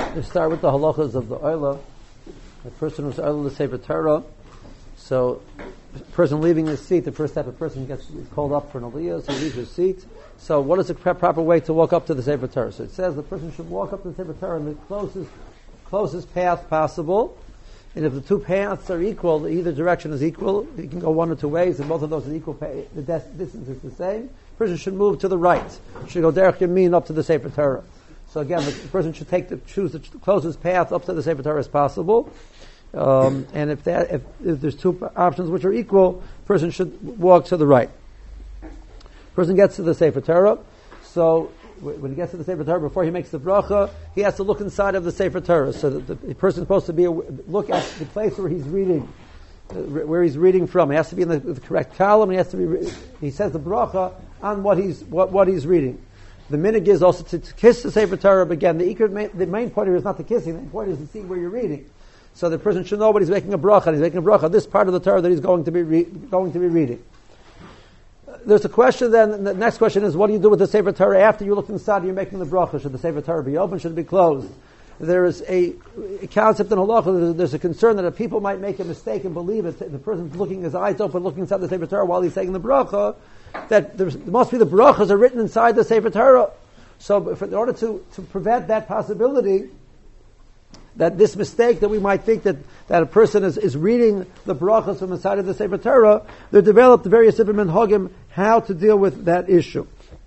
To start with the halachas of the Oila, the person who's Oila to Sefer Torah. So, the person leaving his seat, the first type of person gets called up for an aliyah, so he leaves his seat. So, what is the proper way to walk up to the Sefer Torah? So, it says the person should walk up to the Sefer Torah in the closest path possible. And if the two paths are equal, either direction is equal, you can go one or two ways, and both of those are equal, the distance is the same. The person should move to the right. Should go derech yamin up to the Sefer Torah. So again, the person should choose the closest path up to the Sefer Torah as possible. And if there's two options which are equal, the person should walk to the right. Person gets to the Sefer Torah. So when he gets to the Sefer Torah, before he makes the bracha, he has to look inside of the Sefer Torah. So the person is supposed to look at the place where he's reading, from. He has to be in the correct column. He says the bracha on what he's reading. The minhag is also to kiss the Sefer Torah, but again, the main point here is not the kissing, the main point is to see where you're reading. So the person should know what he's making a bracha, and he's making a bracha, this part of the Torah that he's going to be reading. There's a question then, the next question is, what do you do with the Sefer Torah after you look inside and you're making the bracha? Should the Sefer Torah be open? Should it be closed? There is a concept in halacha, there's a concern that people might make a mistake and believe it. The person's looking, his eyes open, looking inside the Sefer Torah while he's saying the bracha, that there must be the brachas are written inside the Sefer Torah. So in order to prevent that possibility, that this mistake that we might think that a person is reading the brachas from inside of the Sefer Torah, they developed the various different minhagim how to deal with that issue.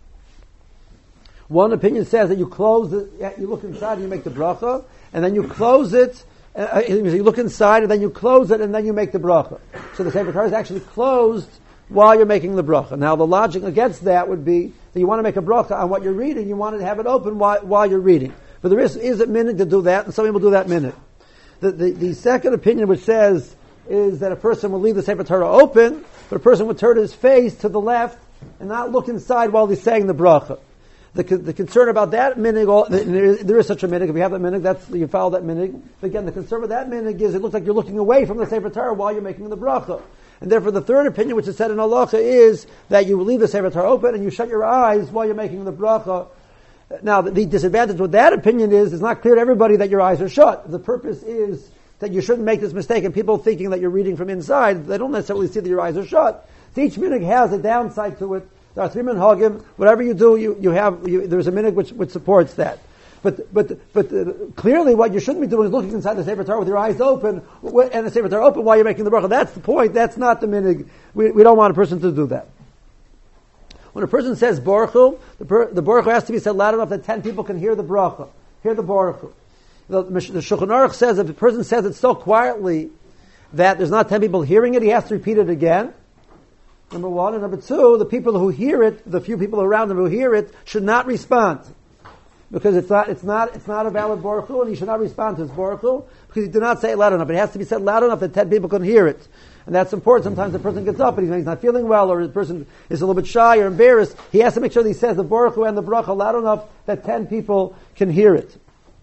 One opinion says that you look inside and you make the bracha, and then you close it, you look inside and then you close it and then you make the bracha. So the Sefer Torah is actually closed while you're making the bracha. Now the logic against that would be that you want to make a bracha on what you're reading, you want to have it open while you're reading. But there is a minhag to do that, and some people do that minhag. The second opinion which says is that a person will leave the Sefer Torah open, but a person would turn his face to the left and not look inside while he's saying the bracha. The concern about that minhag, there is such a minhag. If you have that minhag, you follow that minhag. But again, the concern with that minhag is it looks like you're looking away from the Sefer Torah while you're making the bracha. And therefore the third opinion, which is said in halacha, is that you leave the Sefer Torah open and you shut your eyes while you're making the bracha. Now, the disadvantage with that opinion is it's not clear to everybody that your eyes are shut. The purpose is that you shouldn't make this mistake, and people thinking that you're reading from inside, they don't necessarily see that your eyes are shut. So each minhag has a downside to it. There are three minhagim. Whatever you do, there's a minhag which supports that. But clearly what you shouldn't be doing is looking inside the Sefer Torah with your eyes open, and the Sefer Torah open while you're making the bracha. That's the point. That's not the minhag. We don't want a person to do that. When a person says Baruch Hu, the Baruch Hu has to be said loud enough that 10 people can hear the bracha, hear the Baruch Hu. The Shulchan Aruch says if a person says it so quietly that there's not 10 people hearing it, he has to repeat it again. Number one. And number two, the people who hear it, the few people around him who hear it, should not respond. Because it's not a valid Baruch Hu, and he should not respond to his Baruch Hu, because he did not say it loud enough. It has to be said loud enough that 10 people can hear it. And that's important. Sometimes the person gets up and he's not feeling well, or the person is a little bit shy or embarrassed. He has to make sure that he says the Baruch Hu and the bracha loud enough that 10 people can hear it.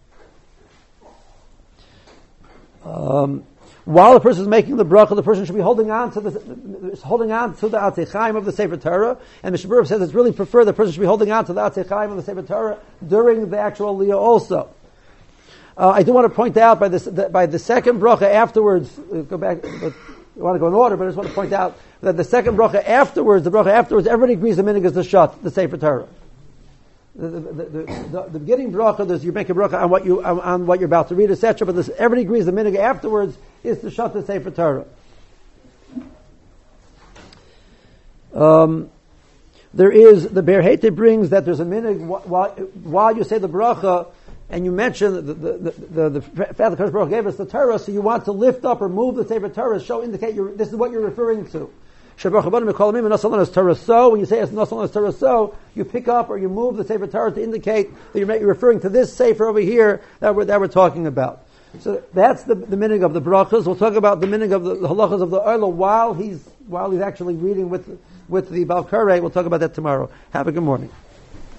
While the person is making the bracha, the person should be holding on to the Atzei Chaim of the Sefer Torah. And Mishnah Berurah says it's really preferred the person should be holding on to the Atzei Chaim of the Sefer Torah during the actual aliyah also. I do want to point out by the second bracha afterwards, go back, I want to go in order, but I just want to point out that the second bracha afterwards, everybody agrees the minhag is the shut, the Sefer Torah. The beginning bracha, you make a bracha on what you're about to read, etc. But everybody agrees the minhag afterwards is to shut the Sefer Torah. There is the Ber Heite brings that there's a minhag while you say the bracha and you mention the fact that Kadosh Baruch Hu gave us the Torah, so you want to lift up or move the Sefer Torah, indicate this is what you're referring to. When you say Torah so, you pick up or you move the Sefer Torah to indicate that you're referring to this Sefer over here that we're talking about. So that's the minhag of the brachas. We'll talk about the minhag of the halachas of the Oila while he's actually reading with the Baal Koreh. We'll talk about that tomorrow. Have a good morning.